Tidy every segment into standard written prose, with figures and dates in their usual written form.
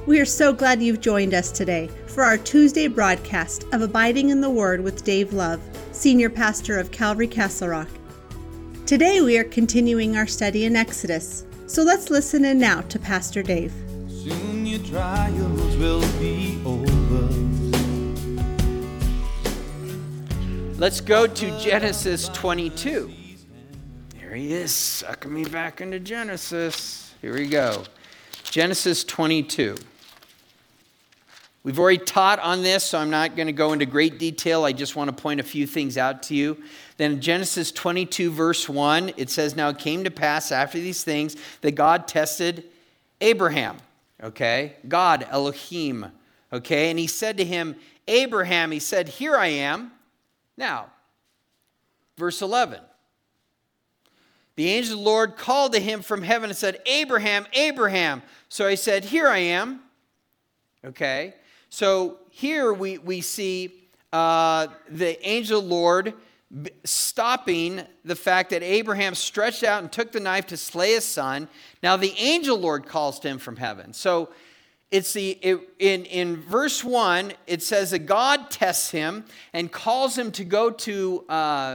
We are so glad you've joined us today for our Tuesday broadcast of Abiding in the Word with Dave Love, Senior Pastor of Calvary Castle Rock. Today we are continuing our study in Exodus, so let's listen in now to Pastor Dave. Soon your trials will be over. Let's go to Genesis 22. There he is, sucking me back into Genesis. Here we go. Genesis 22. We've already taught on this, so I'm not going to go into great detail. I just want to point a few things out to you. Then in Genesis 22, verse 1, it says, "Now it came to pass after these things that God tested Abraham." Okay? God, Elohim. Okay? And he said to him, "Abraham," he said, "Here I am." Now, verse 11. The angel of the Lord called to him from heaven and said, "Abraham, Abraham." So he said, "Here I am." Okay? So here we see the angel of the Lord stopping the fact that Abraham stretched out and took the knife to slay his son. Now the angel of the Lord calls to him from heaven. So in verse 1, it says that God tests him and calls him to go to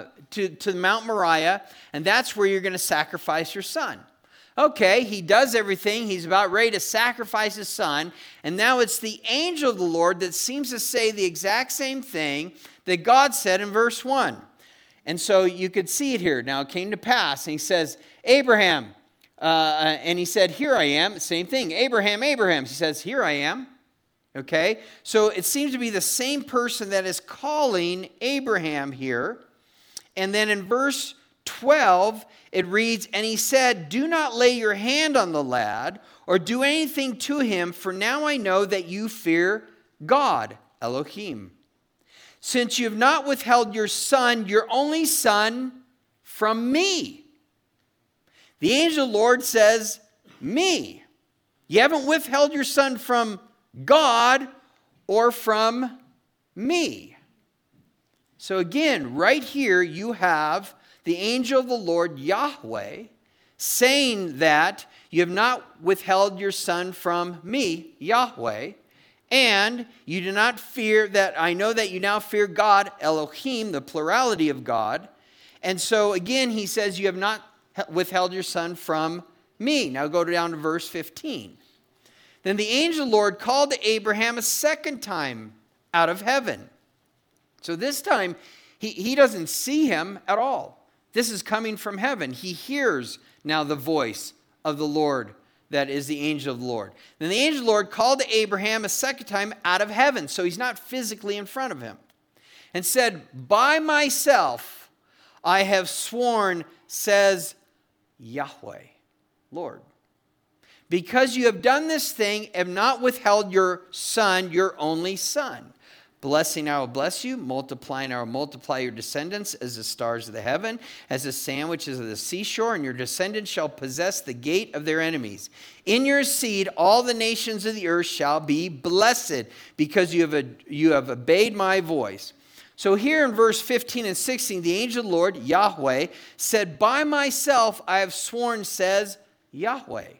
Mount Moriah, and that's where you're going to sacrifice your son. Okay, he does everything. He's about ready to sacrifice his son. And now it's the angel of the Lord that seems to say the exact same thing that God said in verse 1. And so you could see it here. Now it came to pass. And he says, "Abraham." And he said, "Here I am." Same thing. "Abraham, Abraham." He says, "Here I am." Okay, so it seems to be the same person that is calling Abraham here. And then in verse 12, it reads, "And he said, 'Do not lay your hand on the lad or do anything to him, for now I know that you fear God, Elohim, since you have not withheld your son, your only son, from me.'" The angel of the Lord says, "Me." You haven't withheld your son from God or from me. So again, right here you have the angel of the Lord, Yahweh, saying that you have not withheld your son from me, Yahweh, and you do not fear that, I know that you now fear God, Elohim, the plurality of God. And so again, he says, you have not withheld your son from me. Now go down to verse 15. "Then the angel of the Lord called to Abraham a second time out of heaven." So this time, he doesn't see him at all. This is coming from heaven. He hears now the voice of the Lord, that is the angel of the Lord. Then the angel of the Lord called to Abraham a second time out of heaven. So he's not physically in front of him. And said, "By myself I have sworn, says Yahweh, Lord, because you have done this thing, have not withheld your son, your only son. Blessing, I will bless you. Multiplying, I will multiply your descendants as the stars of the heaven, as the sand which is of the seashore, and your descendants shall possess the gate of their enemies. In your seed all the nations of the earth shall be blessed, because you have obeyed my voice." So here in verse 15 and 16, the angel of the Lord, Yahweh, said, "By myself I have sworn, says Yahweh."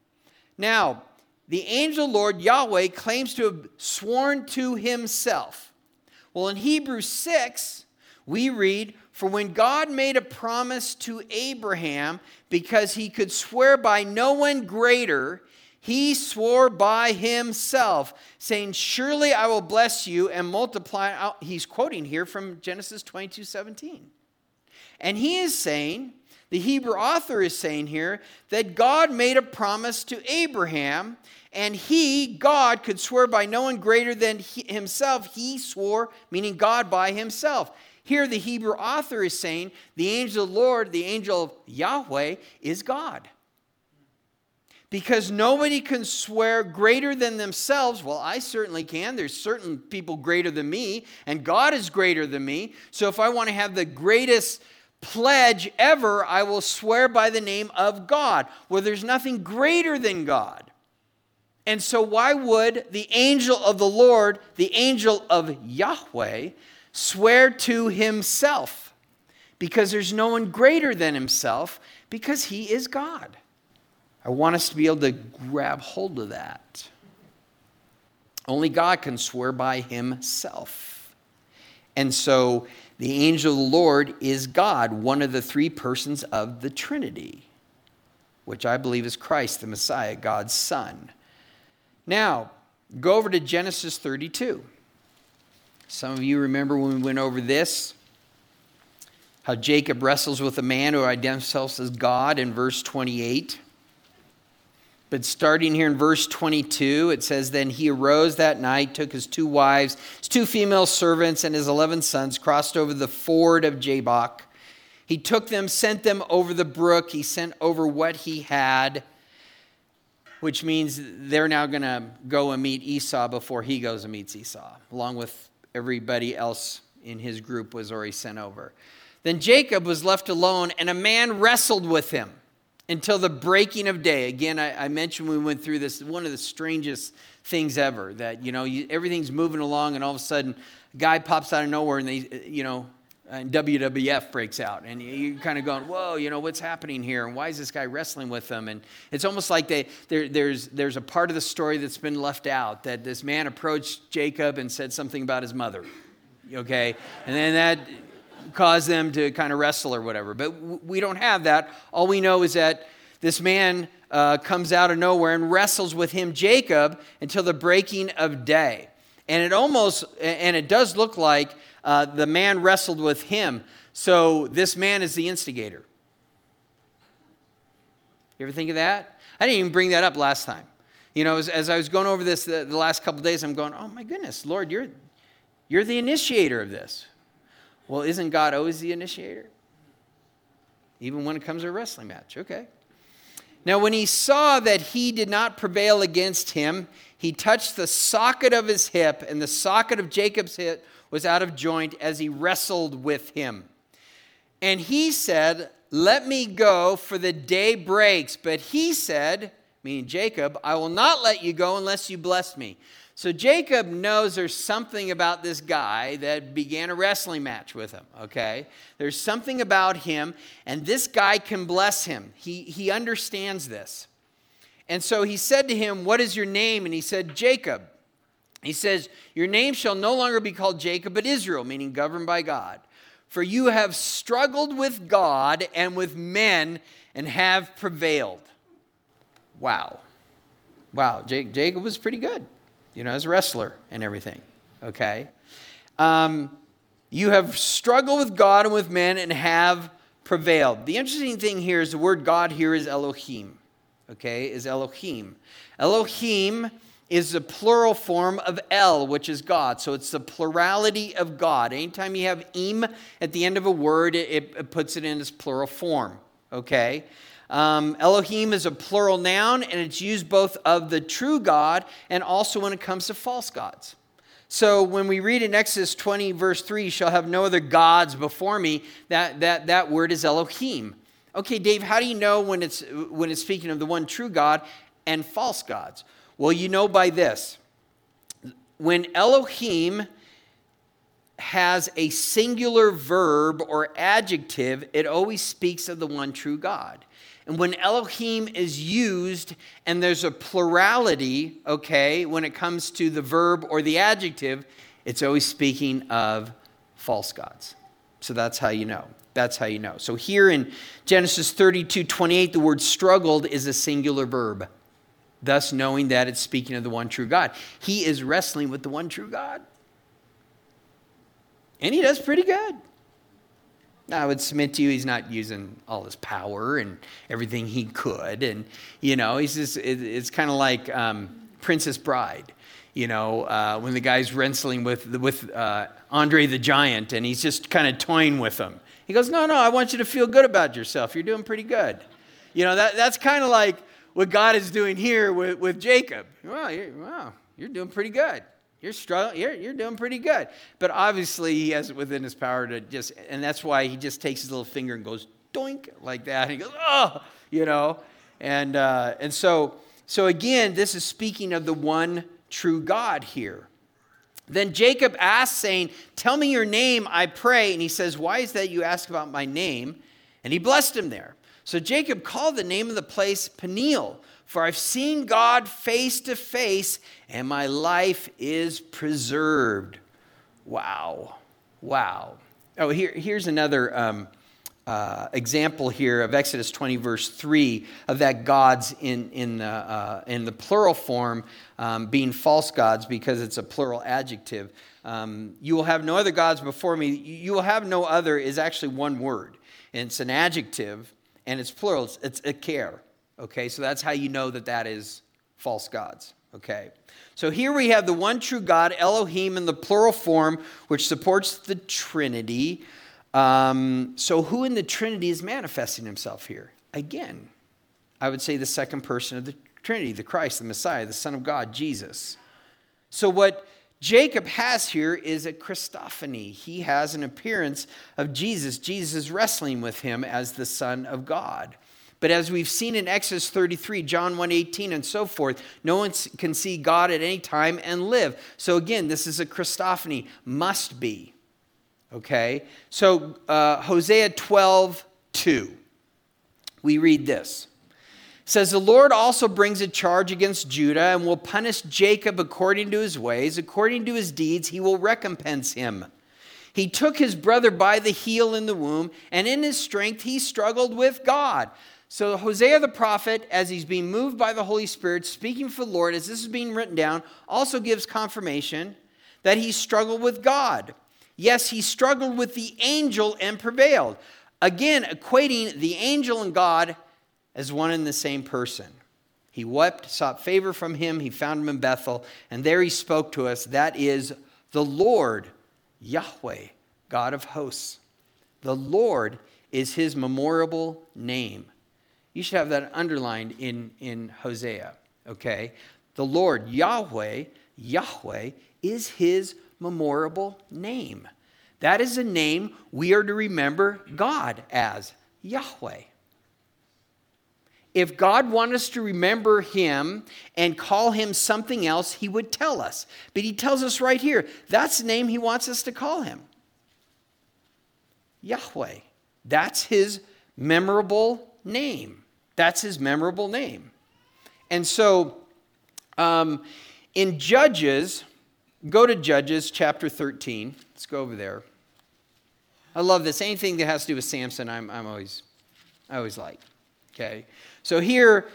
Now, the angel Lord, Yahweh, claims to have sworn to himself. Well, in Hebrews 6, we read, "For when God made a promise to Abraham, because he could swear by no one greater, he swore by himself, saying, 'Surely I will bless you and multiply.'" He's quoting here from Genesis 22:17. And he is saying, the Hebrew author is saying here, that God made a promise to Abraham, and God, could swear by no one greater than himself. He swore, meaning God, by himself. Here the Hebrew author is saying the angel of the Lord, the angel of Yahweh, is God. Because nobody can swear greater than themselves. Well, I certainly can. There's certain people greater than me, and God is greater than me. So if I want to have the greatest pledge ever, I will swear by the name of God. Well, there's nothing greater than God. And so why would the angel of the Lord, the angel of Yahweh, swear to himself? Because there's no one greater than himself, because he is God. I want us to be able to grab hold of that. Only God can swear by himself. And so the angel of the Lord is God, one of the three persons of the Trinity, which I believe is Christ, the Messiah, God's Son. Now, go over to Genesis 32. Some of you remember when we went over this, how Jacob wrestles with a man who identifies as God in verse 28. But starting here in verse 22, it says, Then he arose that night, took his 2 wives, his 2 female servants, and his 11 sons, crossed over the ford of Jabbok. He took them, sent them over the brook. He sent over what he had, which means they're now going to go and meet Esau before he goes and meets Esau, along with everybody else in his group was already sent over. Then Jacob was left alone, and a man wrestled with him until the breaking of day. Again, I mentioned when we went through this, one of the strangest things ever, that, everything's moving along, and all of a sudden, a guy pops out of nowhere, and and WWF breaks out, and you're kind of going, whoa, what's happening here, and why is this guy wrestling with them? And it's almost like there's a part of the story that's been left out, that this man approached Jacob and said something about his mother, okay? And then that caused them to kind of wrestle or whatever. But we don't have that. All we know is that this man comes out of nowhere and wrestles with him, Jacob, until the breaking of day. And it does look like the man wrestled with him. So this man is the instigator. You ever think of that? I didn't even bring that up last time. As I was going over this the last couple of days, I'm going, oh my goodness, Lord, you're the initiator of this. Well, isn't God always the initiator? Even when it comes to a wrestling match. Okay. Now, when he saw that he did not prevail against him, he touched the socket of his hip, and the socket of Jacob's hip was out of joint as he wrestled with him. And he said, Let me go, for the day breaks. But he said, meaning Jacob, I will not let you go unless you bless me. So Jacob knows there's something about this guy that began a wrestling match with him, okay? There's something about him, and this guy can bless him. He understands this. And so he said to him, What is your name? And he said, Jacob. He says, Your name shall no longer be called Jacob, but Israel, meaning governed by God. For you have struggled with God and with men and have prevailed. Wow. Jacob was pretty good. As a wrestler and everything, okay? You have struggled with God and with men and have prevailed. The interesting thing here is the word God here is Elohim, okay, is Elohim. Elohim is the plural form of El, which is God. So it's the plurality of God. Anytime you have im at the end of a word, it puts it in its plural form, okay? Elohim is a plural noun, and it's used both of the true God and also when it comes to false gods. So when we read in Exodus 20, verse 3, shall have no other gods before me, that word is Elohim. Okay, Dave, how do you know when it's speaking of the one true God and false gods? Well, by this. When Elohim has a singular verb or adjective, it always speaks of the one true God. And when Elohim is used and there's a plurality, okay, when it comes to the verb or the adjective, it's always speaking of false gods. So that's how you know. So here in Genesis 32:28, the word struggled is a singular verb, thus knowing that it's speaking of the one true God. He is wrestling with the one true God. And he does pretty good. Now, I would submit to you, he's not using all his power and everything he could. And, he's just, it's kind of like Princess Bride, when the guy's wrestling with Andre the Giant, and he's just kind of toying with him. He goes, no, I want you to feel good about yourself. You're doing pretty good. That's kind of like what God is doing here with Jacob. You're doing pretty good. You're struggling. You're doing pretty good. But obviously, he has it within his power to and that's why he just takes his little finger and goes doink like that. And he goes, oh, And so again, this is speaking of the one true God here. Then Jacob asked, saying, tell me your name, I pray. And he says, why is that you ask about my name? And he blessed him there. So Jacob called the name of the place Peniel, For I've seen God face to face, and my life is preserved. Wow. Wow. Oh, here's another example here of Exodus 20, verse 3, of that gods in the plural form being false gods, because it's a plural adjective. You will have no other gods before me. You will have no other is actually one word. And it's an adjective, and it's plural. It's eker. Okay, so that's how you know that is false gods. Okay. So here we have the one true God, Elohim, in the plural form, which supports the Trinity. So who in the Trinity is manifesting himself here? Again, I would say the second person of the Trinity, the Christ, the Messiah, the Son of God, Jesus. So what Jacob has here is a Christophany. He has an appearance of Jesus. Jesus is wrestling with him as the Son of God. But as we've seen in Exodus 33, John 1:18, and so forth, no one can see God at any time and live. So again, this is a Christophany, must be. Okay? So Hosea 12:2, we read this. It says, the Lord also brings a charge against Judah and will punish Jacob according to his ways. According to his deeds, he will recompense him. He took his brother by the heel in the womb, and in his strength he struggled with God. So Hosea the prophet, as he's being moved by the Holy Spirit, speaking for the Lord, as this is being written down, also gives confirmation that he struggled with God. Yes, he struggled with the angel and prevailed. Again, equating the angel and God as one and the same person. He wept, sought favor from him. He found him in Bethel, and there he spoke to us. That is the Lord, Yahweh, God of hosts. The Lord is his memorable name. You should have that underlined in Hosea, okay? The Lord, Yahweh, is his memorable name. That is a name we are to remember God as, Yahweh. If God wanted us to remember him and call him something else, he would tell us. But he tells us right here, that's the name he wants us to call him. Yahweh. That's his memorable name. That's his memorable name. And so in Judges, go to Judges chapter 13. Let's go over there. I love this. Anything that has to do with Samson, I always like. Okay. So here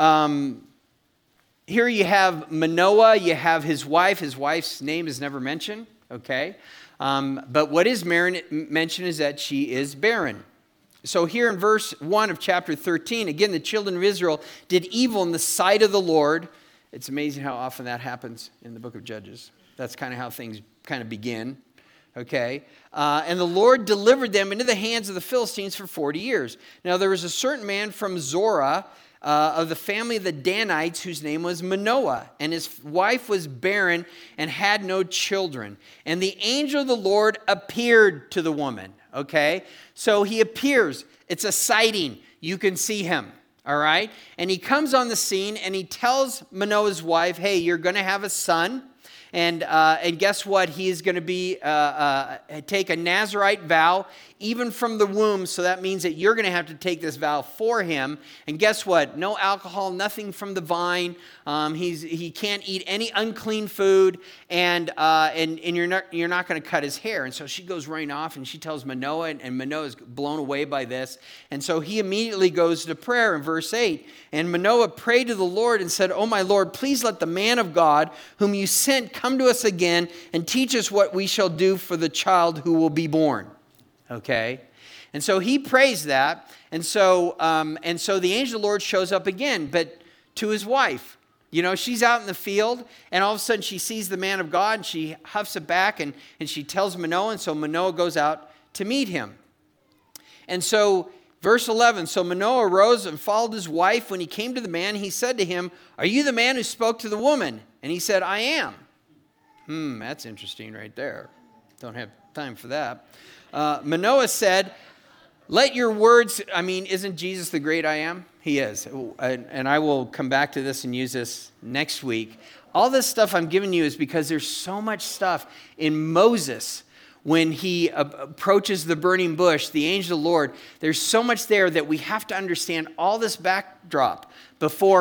you have Manoah, you have his wife. His wife's name is never mentioned. Okay. But what is mentioned is that she is barren. So here in verse 1 of chapter 13, again, the children of Israel did evil in the sight of the Lord. It's amazing how often that happens in the book of Judges. That's kind of how things kind of begin. Okay. And the Lord delivered them into the hands of the Philistines for 40 years. Now there was a certain man from Zorah of the family of the Danites whose name was Manoah. And his wife was barren and had no children. And the angel of the Lord appeared to the woman. Okay, so he appears. It's a sighting. You can see him. All right. And he comes on the scene and he tells Manoah's wife, hey, you're going to have a son. And guess what? He is going to take a Nazirite vow even from the womb. So that means that you're going to have to take this vow for him. And guess what? No alcohol, nothing from the vine. He can't eat any unclean food, and you're not going to cut his hair. And so she goes running off and she tells Manoah, and Manoah is blown away by this. And so he immediately goes to prayer in verse 8. And Manoah prayed to the Lord and said, "Oh my Lord, please let the man of God whom you sent come to us again and teach us what we shall do for the child who will be born." Okay, and so he prays that, and so the angel of the Lord shows up again, but to his wife. You know, she's out in the field, and all of a sudden she sees the man of God, and she huffs it back, and she tells Manoah, and so Manoah goes out to meet him. And so, verse 11, so Manoah arose and followed his wife. When he came to the man, he said to him, "Are you the man who spoke to the woman?" And he said, "I am." That's interesting right there. Don't have time for that. Manoah said, "Let your words," isn't Jesus the great I am? He is. And I will come back to this and use this next week. All this stuff I'm giving you is because there's so much stuff in Moses when he approaches the burning bush, the angel of the Lord. There's so much there that we have to understand all this backdrop before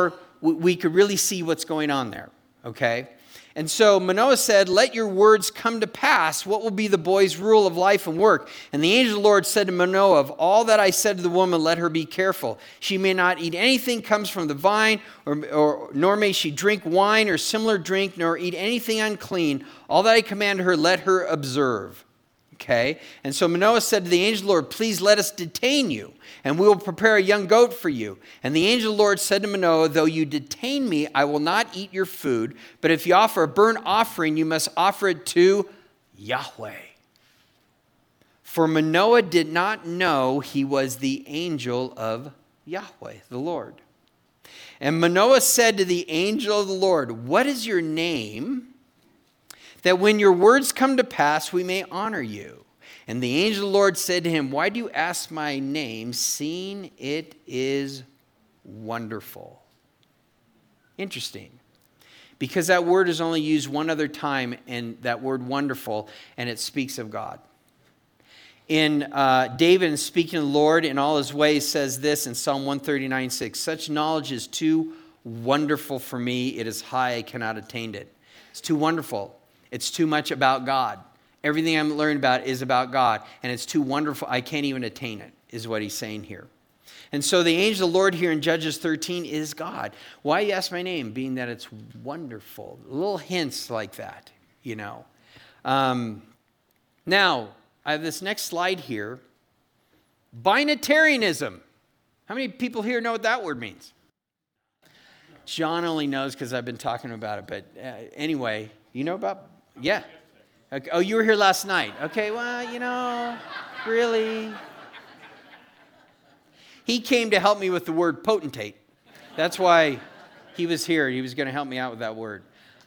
we could really see what's going on there, okay? And so Manoah said, let your words come to pass. What will be the boy's rule of life and work? And the angel of the Lord said to Manoah, of all that I said to the woman, let her be careful. She may not eat anything comes from the vine, nor may she drink wine or similar drink, nor eat anything unclean. All that I command her, let her observe. Okay? And so Manoah said to the angel of the Lord, please let us detain you, and we will prepare a young goat for you. And the angel of the Lord said to Manoah, though you detain me, I will not eat your food, but if you offer a burnt offering, you must offer it to Yahweh. For Manoah did not know he was the angel of Yahweh, the Lord. And Manoah said to the angel of the Lord, what is your name? That when your words come to pass, we may honor you. And the angel of the Lord said to him, why do you ask my name, seeing it is wonderful? Interesting. Because that word is only used one other time, and that word wonderful, and it speaks of God. In David, in speaking of the Lord in all his ways, says this in Psalm 139:6, such knowledge is too wonderful for me. It is high, I cannot attain it. It's too wonderful. It's too much about God. Everything I'm learning about is about God. And it's too wonderful. I can't even attain it, is what he's saying here. And so the angel of the Lord here in Judges 13 is God. Why you ask my name? Being that it's wonderful. Little hints like that, you know. Now, I have this next slide here. Binitarianism. How many people here know what that word means? John only knows because I've been talking about it. But anyway, you know about... Yeah. Okay. Oh, you were here last night. Okay, well, you know, really. He came to help me with the word potentate. That's why he was here. He was going to help me out with that word.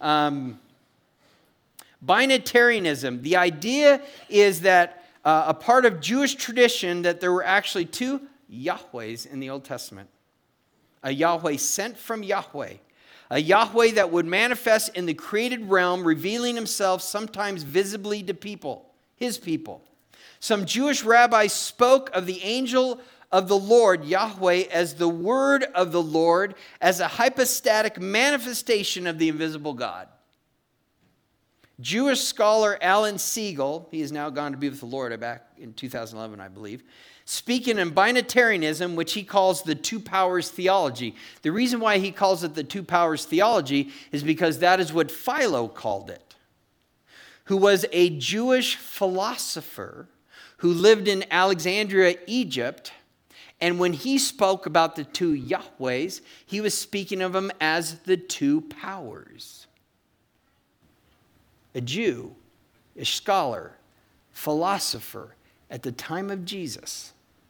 Binitarianism. The idea is that a part of Jewish tradition that there were actually two Yahwehs in the Old Testament. A Yahweh sent from Yahweh. A Yahweh that would manifest in the created realm, revealing himself sometimes visibly to people, his people. Some Jewish rabbis spoke of the angel of the Lord, Yahweh, as the word of the Lord, as a hypostatic manifestation of the invisible God. Jewish scholar Alan Siegel, he has now gone to be with the Lord back in 2011, I believe, speaking in binitarianism, which he calls the two powers theology. The reason why he calls it the two powers theology is because that is what Philo called it, who was a Jewish philosopher who lived in Alexandria, Egypt. And when he spoke about the two Yahwehs, he was speaking of them as the two powers. A Jew, a scholar, philosopher at the time of Jesus.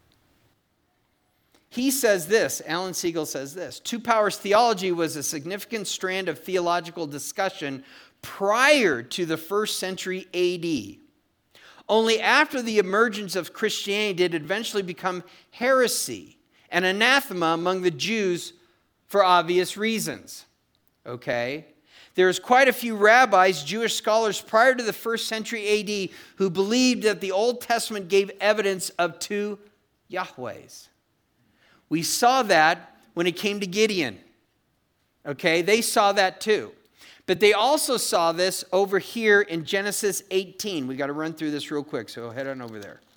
He says this, Alan Siegel says this, two powers theology was a significant strand of theological discussion prior to the first century AD. Only after the emergence of Christianity did it eventually become heresy and anathema among the Jews for obvious reasons. Okay? There's quite a few rabbis, Jewish scholars prior to the first century AD who believed that the Old Testament gave evidence of two Yahwehs. We saw that when it came to Gideon. Okay, they saw that too. But they also saw this over here in Genesis 18. We got to run through this real quick, so head on over there.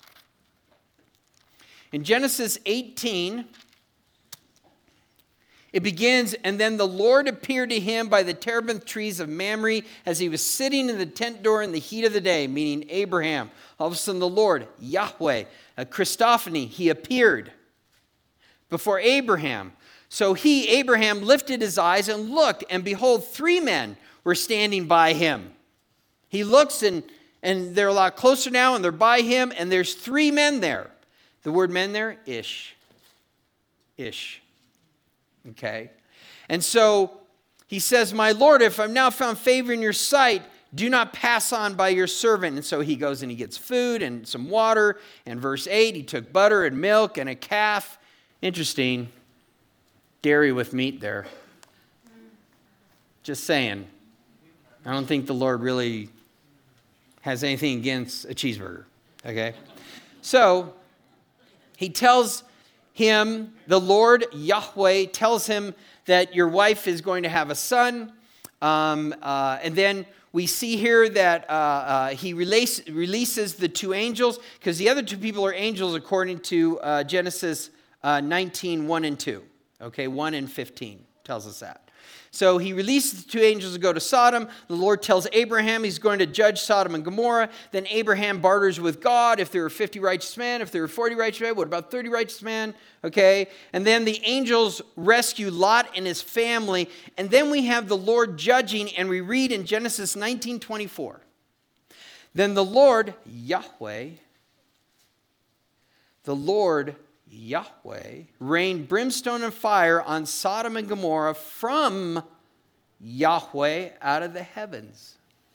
In Genesis 18, it begins, and then the Lord appeared to him by the terebinth trees of Mamre as he was sitting in the tent door in the heat of the day, meaning Abraham. All of a sudden the Lord, Yahweh, a Christophany, he appeared before Abraham. So Abraham, lifted his eyes and looked, and behold, three men were standing by him. He looks, and they're a lot closer now, and they're by him, and there's three men there. The word men there, Ish. Okay? And so he says, my Lord, if I've now found favor in your sight, do not pass on by your servant. And so he goes and he gets food and some water. And verse 8, he took butter and milk and a calf. Interesting. Dairy with meat there. Just saying. I don't think the Lord really has anything against a cheeseburger. Okay? So he tells him, the Lord Yahweh tells him that your wife is going to have a son. And then we see here that he releases the two angels, because the other two people are angels according to Genesis 19, 1 and 2. Okay, 1 and 15 tells us that. So he releases the two angels to go to Sodom. The Lord tells Abraham he's going to judge Sodom and Gomorrah. Then Abraham barters with God. If there were 50 righteous men, if there were 40 righteous men, what about 30 righteous men? Okay. And then the angels rescue Lot and his family. And then we have the Lord judging, and we read in Genesis 19:24. Then the Lord Yahweh rained brimstone and fire on Sodom and Gomorrah from Yahweh out of the heavens.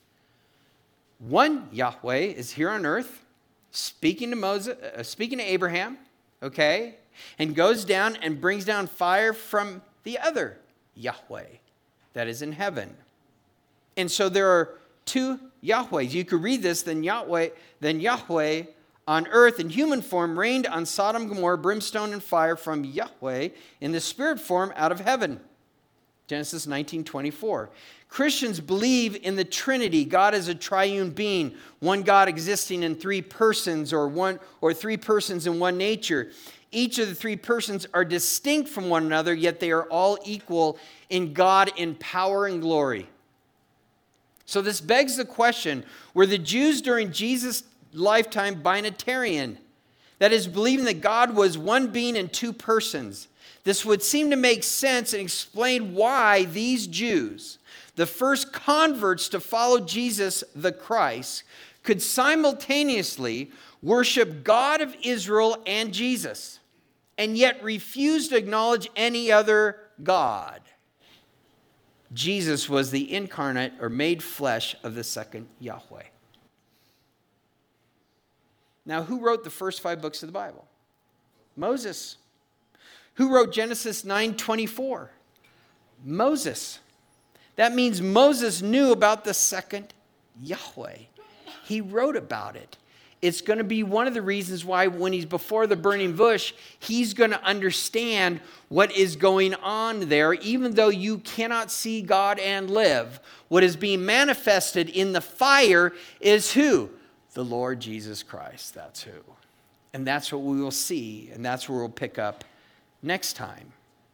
One Yahweh is here on earth, speaking to Abraham, okay, and goes down and brings down fire from the other Yahweh that is in heaven. And so there are two Yahwehs. You could read this, then Yahweh on earth in human form rained on Sodom and Gomorrah brimstone and fire from Yahweh in the spirit form out of heaven. Genesis 19:24. Christians believe in the Trinity. God is a triune being, one God existing in three persons, or three persons in one nature. Each of the three persons are distinct from one another, yet they are all equal in God in power and glory. So this begs the question, were the Jews during Jesus' lifetime binitarian? That is, believing that God was one being in two persons. This would seem to make sense and explain why these Jews, the first converts to follow Jesus the Christ, could simultaneously worship God of Israel and Jesus, and yet refuse to acknowledge any other God. Jesus was the incarnate or made flesh of the second Yahweh. Now, who wrote the first 5 books of the Bible? Moses. Who wrote Genesis 9:24? Moses. That means Moses knew about the second Yahweh. He wrote about it. It's going to be one of the reasons why when he's before the burning bush, he's going to understand what is going on there, even though you cannot see God and live. What is being manifested in the fire is who? The Lord Jesus Christ. That's who. And that's what we will see, and that's where we'll pick up next time.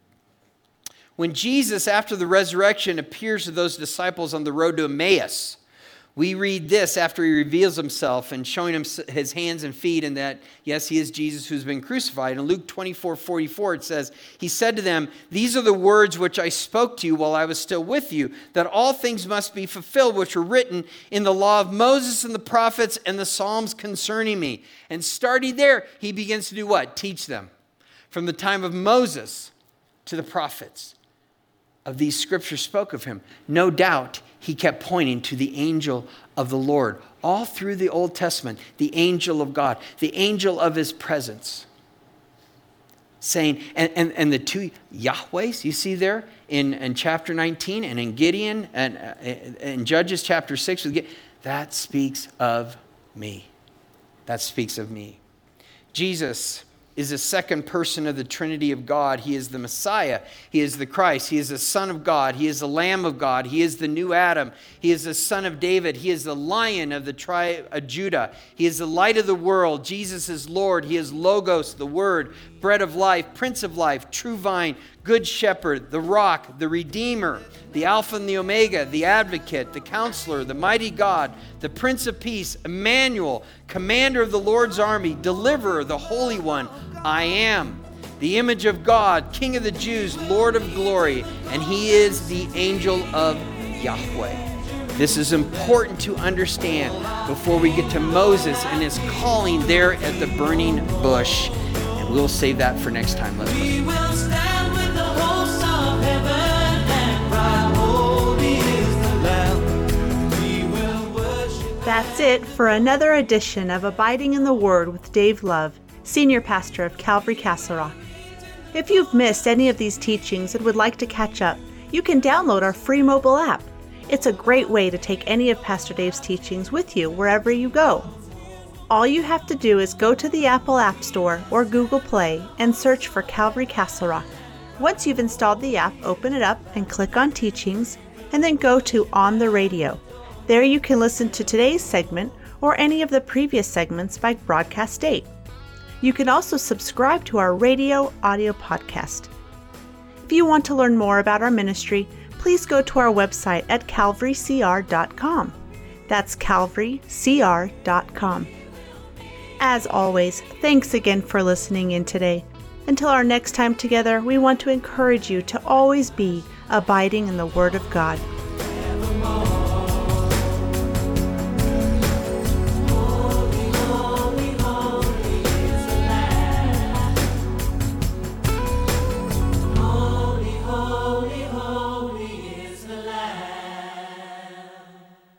When Jesus, after the resurrection, appears to those disciples on the road to Emmaus, we read this after he reveals himself and showing him his hands and feet, and that, yes, he is Jesus who's been crucified. In Luke 24:44, it says, he said to them, "These are the words which I spoke to you while I was still with you, that all things must be fulfilled which were written in the law of Moses and the prophets and the Psalms concerning me." And starting there, he begins to do what? Teach them. From the time of Moses to the prophets, of these scriptures spoke of him. No doubt he kept pointing to the angel of the Lord. All through the Old Testament, the angel of God, the angel of his presence. Saying, and the two Yahwehs you see there in chapter 19 and in Gideon and in Judges chapter 6, that speaks of me. That speaks of me. Jesus is the second person of the Trinity of God. He is the Messiah. He is the Christ. He is the Son of God. He is the Lamb of God. He is the new Adam. He is the Son of David. He is the Lion of the tribe of Judah. He is the light of the world. Jesus is Lord. He is Logos, the Word, bread of life, Prince of life, true vine, good shepherd, the rock, the Redeemer, the Alpha and the Omega, the Advocate, the Counselor, the mighty God, the Prince of Peace, Emmanuel, commander of the Lord's army, deliverer, the Holy One. I am the image of God, King of the Jews, Lord of glory, and he is the angel of Yahweh. This is important to understand before we get to Moses and his calling there at the burning bush. And we'll save that for next time. Let's pray. We will stand with the hosts of heaven and cry, holy is the Lamb. We will worship. That's it for another edition of Abiding in the Word with Dave Love, Senior Pastor of Calvary Castle Rock. If you've missed any of these teachings and would like to catch up, you can download our free mobile app. It's a great way to take any of Pastor Dave's teachings with you wherever you go. All you have to do is go to the Apple App Store or Google Play and search for Calvary Castle Rock. Once you've installed the app, open it up and click on Teachings, and then go to On the Radio. There you can listen to today's segment or any of the previous segments by broadcast date. You can also subscribe to our radio audio podcast. If you want to learn more about our ministry, please go to our website at calvarycr.com. That's calvarycr.com. As always, thanks again for listening in today. Until our next time together, we want to encourage you to always be abiding in the Word of God.